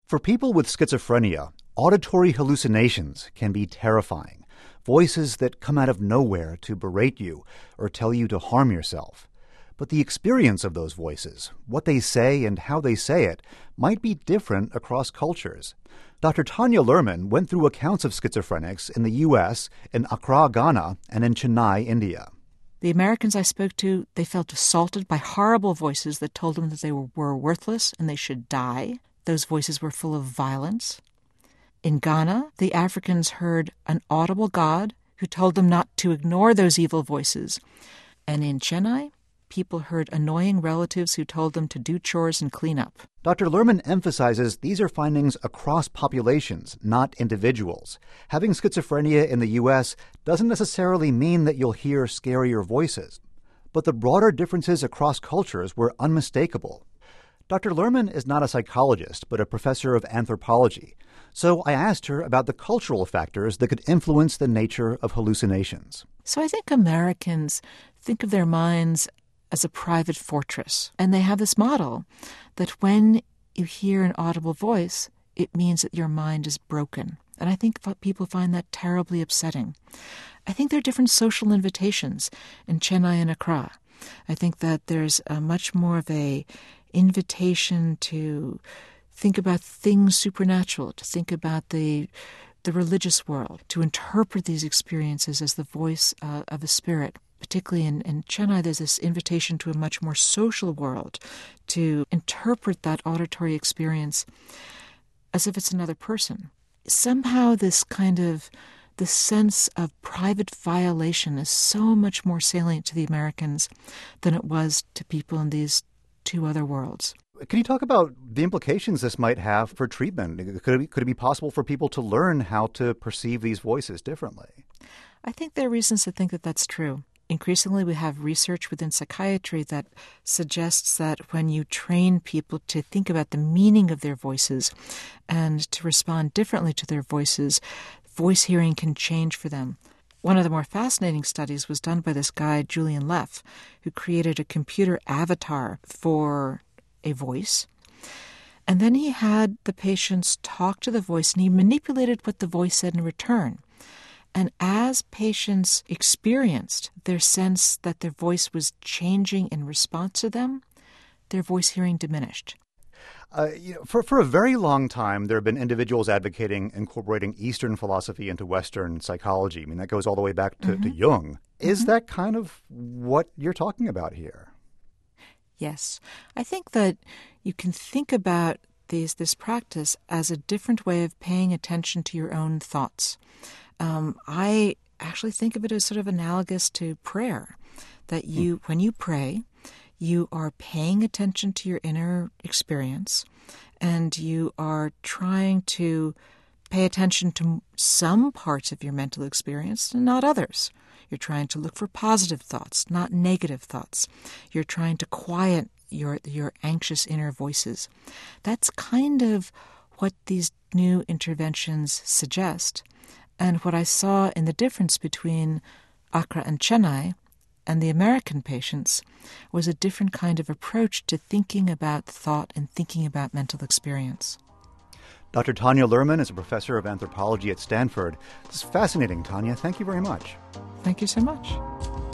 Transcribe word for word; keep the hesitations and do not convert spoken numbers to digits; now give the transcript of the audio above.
For people with schizophrenia, auditory hallucinations can be terrifying. Voices that come out of nowhere to berate you or tell you to harm yourself. But the experience of those voices, what they say and how they say it, might be different across cultures. Doctor Tanya Luhrmann went through accounts of schizophrenics in the U S, in Accra, Ghana, and in Chennai, India. The Americans I spoke to, they felt assaulted by horrible voices that told them that they were, were worthless and they should die. Those voices were full of violence. In Ghana, the Africans heard an audible God who told them not to ignore those evil voices. And in Chennai, people heard annoying relatives who told them to do chores and clean up. Doctor Luhrmann emphasizes these are findings across populations, not individuals. Having schizophrenia in the U S doesn't necessarily mean that you'll hear scarier voices. But the broader differences across cultures were unmistakable. Doctor Luhrmann is not a psychologist, but a professor of anthropology. So I asked her about the cultural factors that could influence the nature of hallucinations. So I think Americans think of their minds as a private fortress. And they have this model that when you hear an audible voice, it means that your mind is broken. And I think people find that terribly upsetting. I think there are different social invitations in Chennai and Accra. I think that there's a much more of a invitation to think about things supernatural, to think about the the religious world, to interpret these experiences as the voice uh, of a spirit. Particularly in, in Chennai, there's this invitation to a much more social world, to interpret that auditory experience as if it's another person. Somehow this kind of, the sense of private violation is so much more salient to the Americans than it was to people in these two other worlds. Can you talk about the implications this might have for treatment? Could it be, could it be possible for people to learn how to perceive these voices differently? I think there are reasons to think that that's true. Increasingly, we have research within psychiatry that suggests that when you train people to think about the meaning of their voices and to respond differently to their voices, voice hearing can change for them. One of the more fascinating studies was done by this guy, Julian Leff, who created a computer avatar for a voice. And then he had the patients talk to the voice, and he manipulated what the voice said in return. And as patients experienced their sense that their voice was changing in response to them, their voice hearing diminished. Uh, you know, for, for a very long time, there have been individuals advocating incorporating Eastern philosophy into Western psychology. I mean, that goes all the way back to, mm-hmm. to Jung. Is mm-hmm. that kind of what you're talking about here? Yes. I think that you can think about these, this practice as a different way of paying attention to your own thoughts. Um, I actually think of it as sort of analogous to prayer, that you, mm. when you pray, you are paying attention to your inner experience, and you are trying to pay attention to some parts of your mental experience and not others. You're trying to look for positive thoughts, not negative thoughts. You're trying to quiet your your anxious inner voices. That's kind of what these new interventions suggest. And what I saw in the difference between Accra and Chennai and the American patients was a different kind of approach to thinking about thought and thinking about mental experience. Doctor Tanya Luhrmann is a professor of anthropology at Stanford. This is fascinating, Tanya. Thank you very much. Thank you so much.